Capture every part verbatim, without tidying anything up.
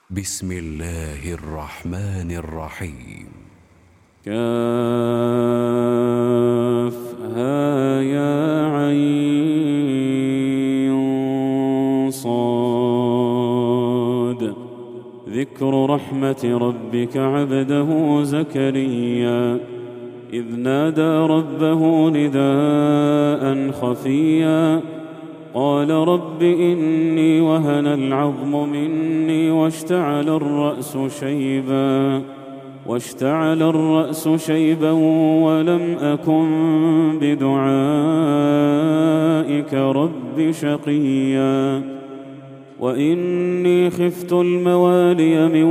بسم الله الرحمن الرحيم. كافها يا عين صاد. ذكر رحمة ربك عبده زكريا إذ نادى ربه نداء خفيا قال رب إني وهن العظم مني واشتعل الرأس شيبا واشتعل الرأس شيبا ولم أكن بدعائك رب شقيا وإني خفت الموالي من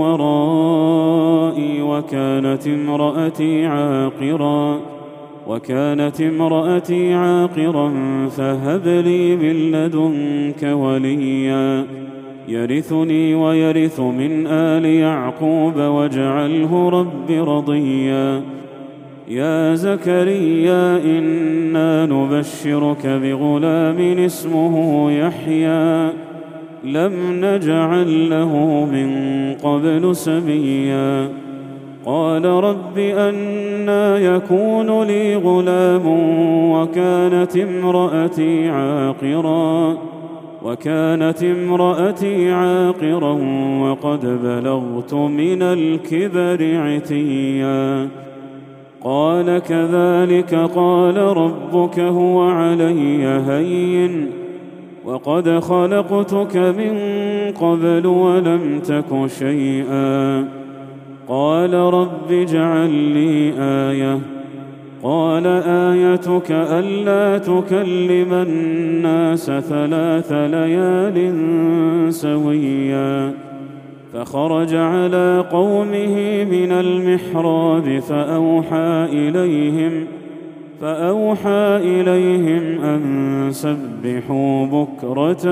ورائي وكانت امرأتي عاقرا وكانت امرأتي عاقرا فهب لي من لدنك وليا يرثني ويرث من آل يعقوب واجعله رب رضيا. يا زكريا إنا نبشرك بغلام اسمه يحيى لم نجعل له من قبل سميا. قال رب أنى يكون لي غلام وكانت امرأتي عاقرا وكانت امرأتي عاقرا وقد بلغت من الكبر عتيا. قال كذلك قال ربك هو علي هين وقد خلقتك من قبل ولم تك شيئا. قال رب اجعل لي آية قال آيتك ألا تكلم الناس ثلاث ليال سويا. فخرج على قومه من المحراب فأوحى إليهم فأوحى إليهم أن سبحوا بكرة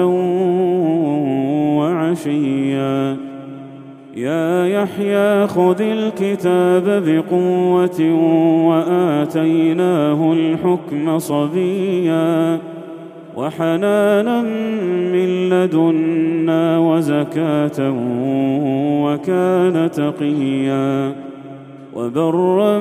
وعشيا. يا يحيى خذ الكتاب بقوة وآتيناه الحكم صبيا وحنانا من لدنا وزكاة وكان تقيا وبرا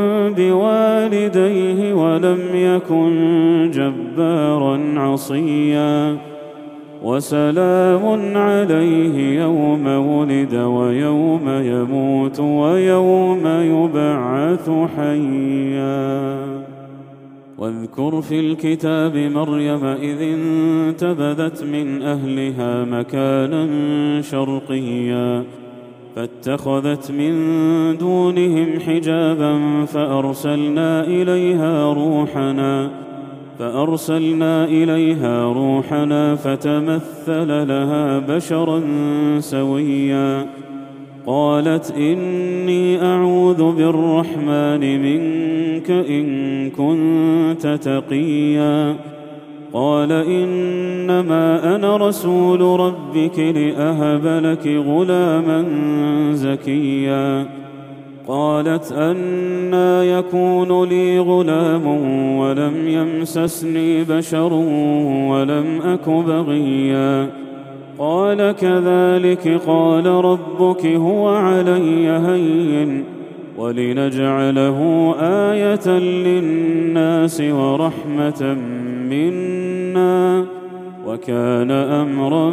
بوالديه ولم يكن جبارا عصيا. وسلام عليه يوم ولد ويوم يموت ويوم يبعث حيا. واذكر في الكتاب مريم إذ انتبذت من أهلها مكانا شرقيا فاتخذت من دونهم حجابا فأرسلنا إليها روحنا فأرسلنا إليها روحنا فتمثل لها بشرا سويا. قالت إني أعوذ بالرحمن منك إن كنت تقيا. قال إنما أنا رسول ربك لأهب لك غلاما زكيا. قالت أنى يكون لي غلام ولم يمسسني بشر ولم أك بغيا. قال كذلك قال ربك هو علي هين ولنجعله آية للناس ورحمة منا وكان أمرا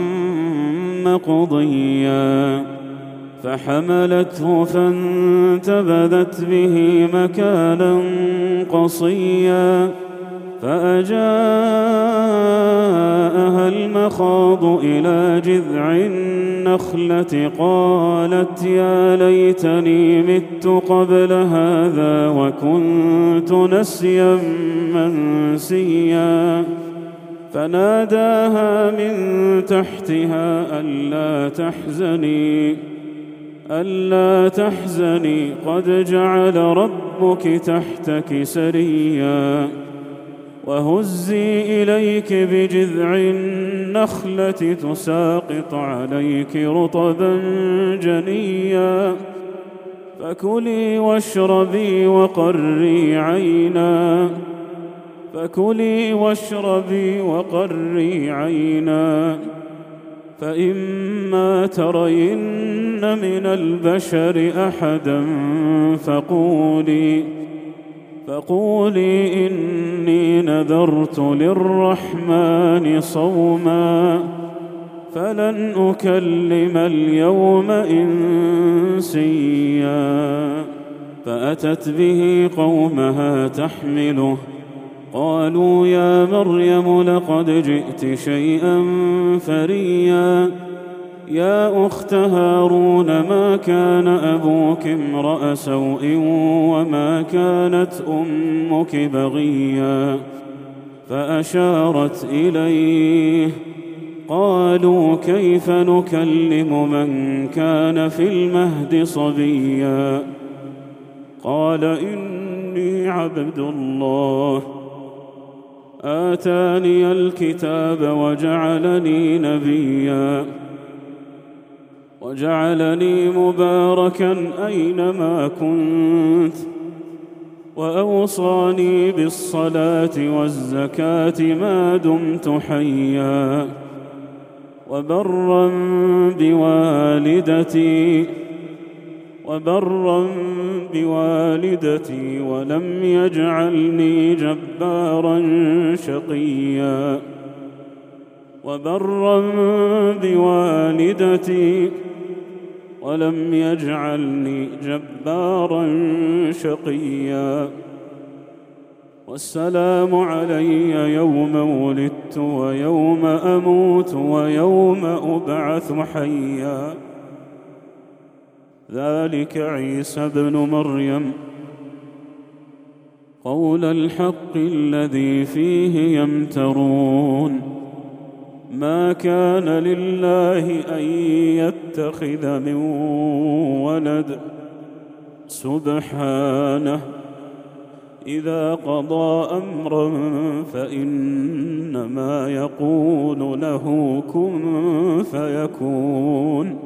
مقضيا. فحملته فانتبذت به مكانا قصيا فأجاءها المخاض إلى جذع النخلة قالت يا ليتني مت قبل هذا وكنت نسيا منسيا. فناداها من تحتها ألا تحزني ألا تحزني قد جعل ربك تحتك سريا. وهزي إليك بجذع النخلة تساقط عليك رطبا جنيا. فكلي واشربي وقري عينا فكلي واشربي وقري عينا فإما ترين من البشر أحدا فقولي فقولي إني نذرت للرحمن صوما فلن أكلم اليوم إنسيا. فأتت به قومها تحمله قالوا يا مريم لقد جئت شيئا فريا يا أخت هارون ما كان أبوك امرأ سوء وما كانت أمك بغيا. فأشارت إليه قالوا كيف نكلم من كان في المهد صبيا. قال إني عبد الله آتاني الكتاب وجعلني نبيا وجعلني مباركا أينما كنت وأوصاني بالصلاة والزكاة ما دمت حيا وبرا بوالدتي وبرا بوالدتي ولم يجعلني جبارا شقيا وبرا بوالدتي ولم يجعلني جبارا شقيا. والسلام علي يوم ولدت ويوم أموت ويوم أبعث حيا. ذلك عيسى ابن مريم قول الحق الذي فيه يمترون. ما كان لله أن يتخذ من ولد سبحانه إذا قضى أمرا فإنما يقول له كن فيكون.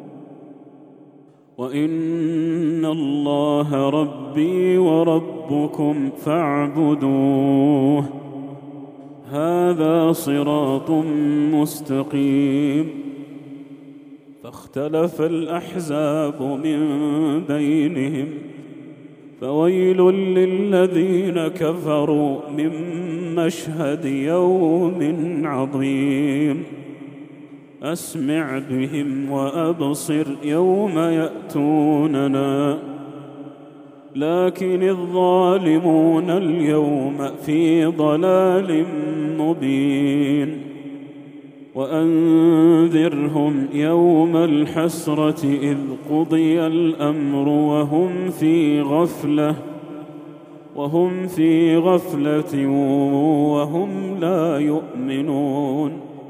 وإن الله ربي وربكم فاعبدوه هذا صراط مستقيم. فاختلف الأحزاب من بينهم فويل للذين كفروا من مشهد يوم عظيم. أسمع بهم وأبصر يوم يأتوننا لكن الظالمون اليوم في ضلال مبين. وأنذرهم يوم الحسرة إذ قضي الأمر وهم في غفلة وهم في غفلة وهم لا يؤمنون.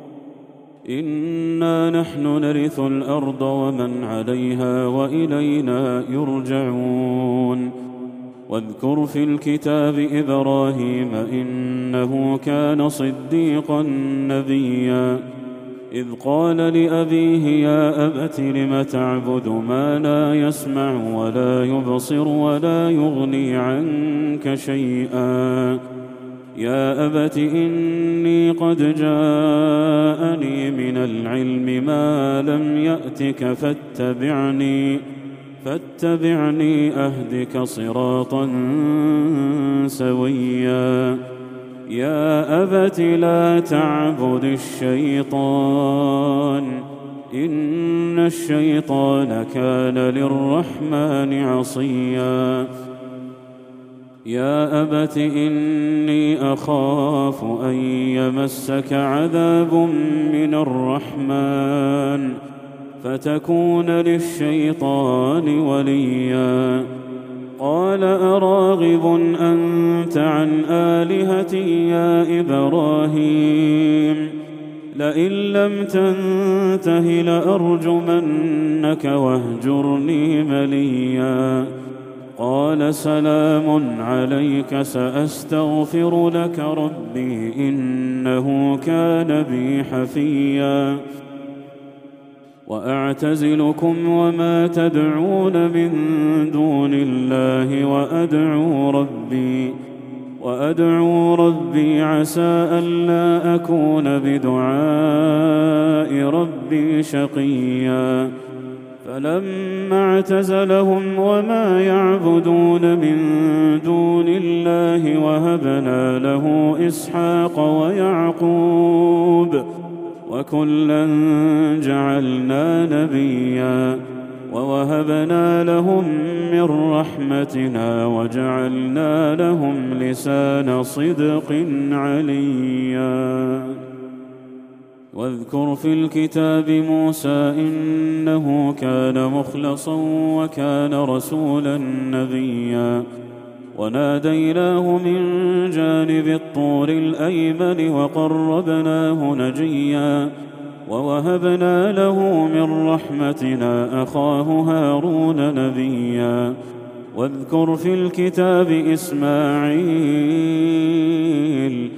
إنا نحن نرث الأرض ومن عليها وإلينا يرجعون. واذكر في الكتاب إبراهيم إنه كان صديقا نبيا إذ قال لأبيه يا أبت لم تعبد ما لا يسمع ولا يبصر ولا يغني عنك شيئا يا أبت إني قد جاءني من العلم ما لم يأتك فاتبعني فاتبعني أهدك صراطا سويا يا أبت لا تعبد الشيطان إن الشيطان كان للرحمن عصيا يا أبت إني أخاف أن يمسك عذاب من الرحمن فتكون للشيطان وليا قال أراغب أنت عن آلهتي يا إبراهيم لئن لم تنته لأرجمنك واهجرني مليا قال سلام عليك سأستغفر لك ربي إنه كان بي حفيا وأعتزلكم وما تدعون من دون الله وأدعو ربي وأدعو ربي عسى ألا أكون بدعاء ربي شقيا فلما اعتزلهم وما يعبدون من دون الله وهبنا له إسحاق ويعقوب وكلا جعلنا نبيا ووهبنا لهم من رحمتنا وجعلنا لهم لسان صدق عليا واذكر في الكتاب موسى إنه كان مخلصا وكان رسولا نبيا وناديناه من جانب الطور الأيمن وقربناه نجيا ووهبنا له من رحمتنا أخاه هارون نبيا واذكر في الكتاب إسماعيل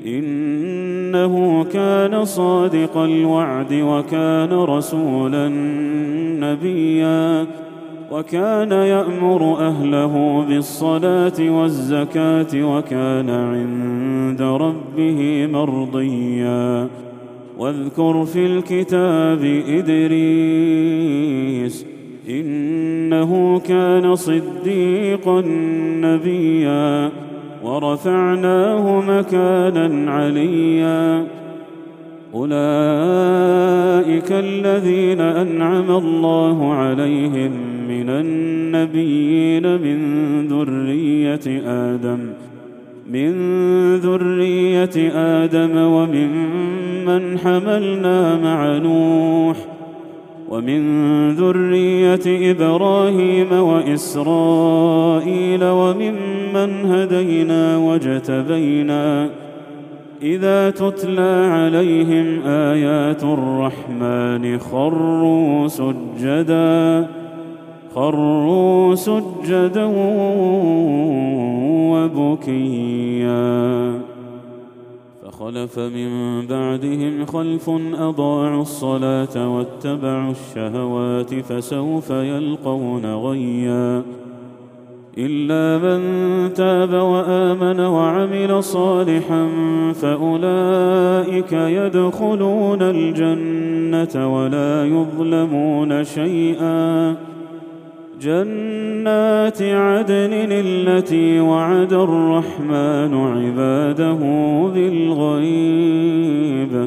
إنه كان صادق الوعد وكان رسولا نبيا وكان يأمر أهله بالصلاة والزكاة وكان عند ربه مرضيا واذكر في الكتاب إدريس إنه كان صديقا نبيا ورفعناه مكانا عليا أولئك الذين أنعم الله عليهم من النبيين من ذرية آدم من ذرية آدم وممن حملنا مع نوح ومن ذرية إبراهيم وإسرائيل وممن هدينا واجتبينا إذا تتلى عليهم آيات الرحمن خروا سجدا خروا سجدا وبكيا فخلف من بعدهم خلف أضاعوا الصلاة واتبعوا الشهوات فسوف يلقون غيا إلا من تاب وآمن وعمل صالحا فأولئك يدخلون الجنة ولا يظلمون شيئا جنات عدن التي وعد الرحمن عباده بالغيب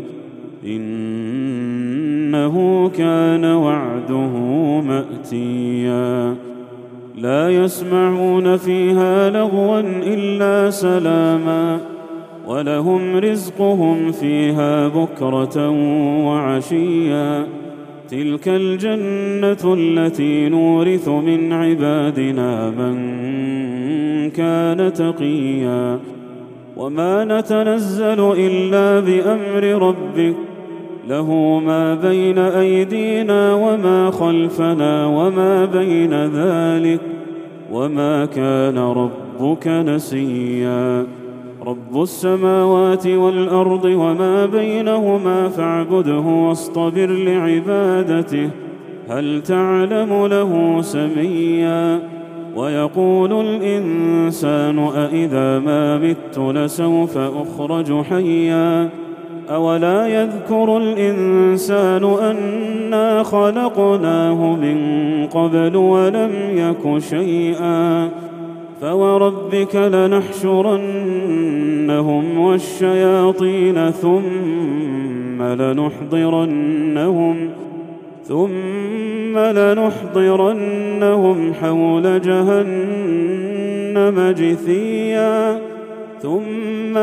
إنه كان وعده مأتيا لا يسمعون فيها لغوا إلا سلاما ولهم رزقهم فيها بكرة وعشيا تلك الجنة التي نورث من عبادنا من كان تقيا وما نتنزل إلا بأمر ربك له ما بين أيدينا وما خلفنا وما بين ذلك وما كان ربك نسيا رب السماوات والأرض وما بينهما فاعبده واصطبر لعبادته هل تعلم له سميا ويقول الإنسان أإذا ما مت لسوف أخرج حيا أولا يذكر الإنسان أنا خلقناه من قبل ولم يك شيئا فوربك لنحشرنهم والشياطين ثم لنحضرنهم ثم لنحضرنهم حول جهنم جثيا ثم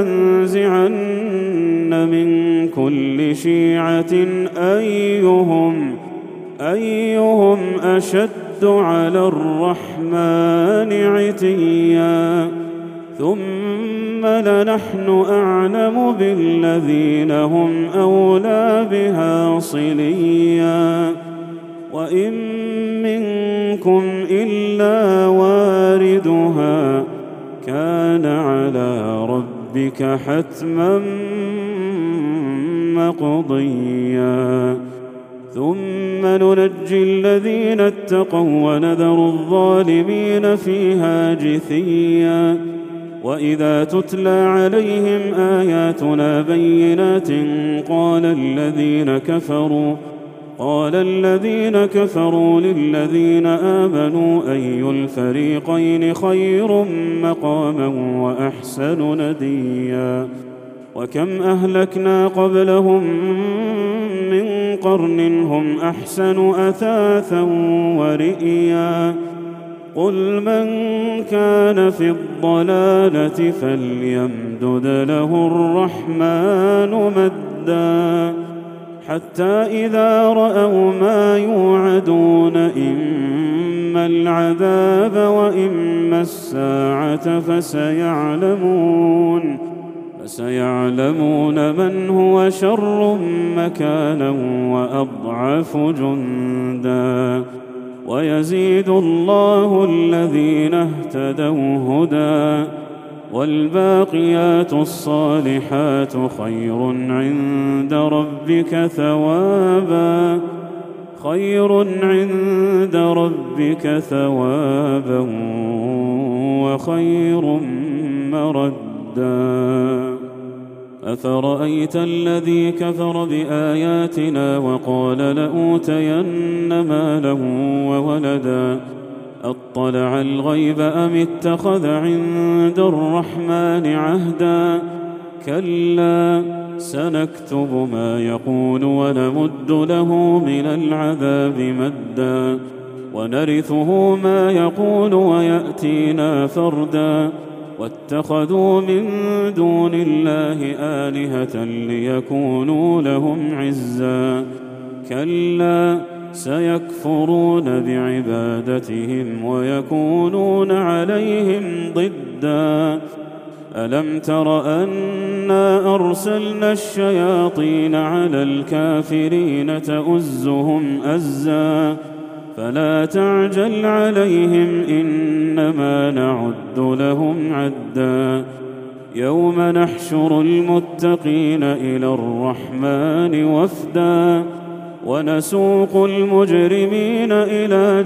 لننزعن من كل شيعة أيهم أيهم أشد على الرحمن عتيا ثم لنحن أعلم بالذين هم أولى بها صليا وإن منكم إلا واردها كان على ربك حتما مقضيا ثم ننجي الذين اتقوا ونذر الظالمين فيها جثيا وإذا تتلى عليهم آياتنا بينات قال الذين كفروا قال الذين كفروا للذين آمنوا أي الفريقين خير مقاما وأحسن نديا وكم أهلكنا قبلهم من قرن هم أحسن أثاثا ورئيا قل من كان في الضلالة فليمدد له الرحمن مدا حتى إذا رأوا ما يوعدون إما العذاب وإما الساعة فسيعلمون فسيعلمون من هو شر مكانا وأضعف جندا ويزيد الله الذين اهتدوا هدى والباقيات الصالحات خير عند ربك ثوابا خير عند ربك ثوابا وخير مردا أفرأيت الذي كفر بآياتنا وقال لأوتين مالا وولدا أطلع الغيب أم اتخذ عند الرحمن عهدا كلا سنكتب ما يقول ونمد له من العذاب مدا ونرثه ما يقول ويأتينا فردا واتخذوا من دون الله آلهة ليكونوا لهم عزا كلا سيكفرون بعبادتهم ويكونون عليهم ضدا ألم تر أنا أرسلنا الشياطين على الكافرين تؤزهم أزا فلا تعجل عليهم إنما نعد لهم عدا يوم نحشر المتقين إلى الرحمن وفدا ونسوق المجرمين إلى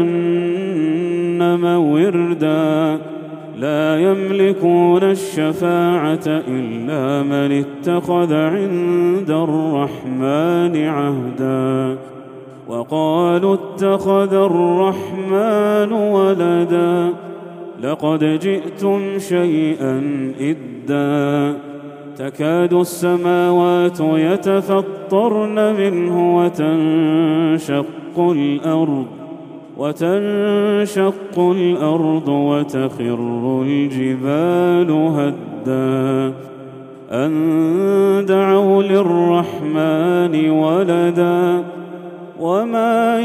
جهنم وردا لا يملكون الشفاعة إلا من اتخذ عند الرحمن عهدا وقالوا اتخذ الرحمن ولدا لقد جئتم شيئا إدا تكاد السماوات يتفطرن منه وتنشق الأرض وتنشق الأرض وتخر الجبال هدا أن دعوا للرحمن ولدا وما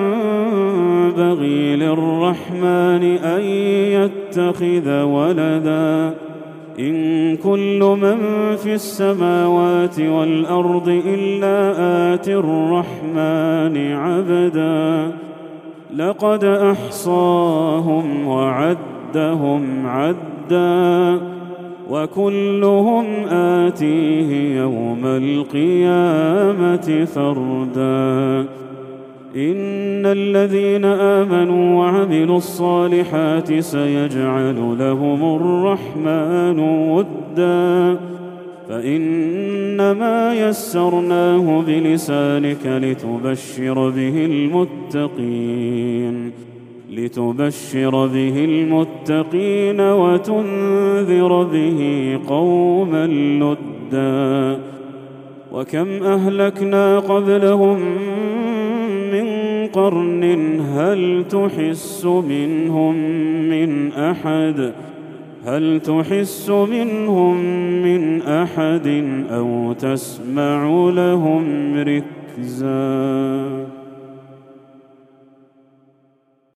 ينبغي للرحمن أن يتخذ ولدا إن كل من في السماوات والأرض إلا آتي الرحمن عبدا لقد أحصاهم وعدهم عدا وكلهم آتيه يوم القيامة فردا إن الذين آمنوا وعملوا الصالحات سيجعل لهم الرحمن ودا فإنما يسرناه بلسانك لتبشر به المتقين لتبشر به المتقين وتنذر به قوما لدا وكم أهلكنا قبلهم من قرن هل تحس منهم من أحد هل تحس منهم من أحد أو تسمع لهم ركزا.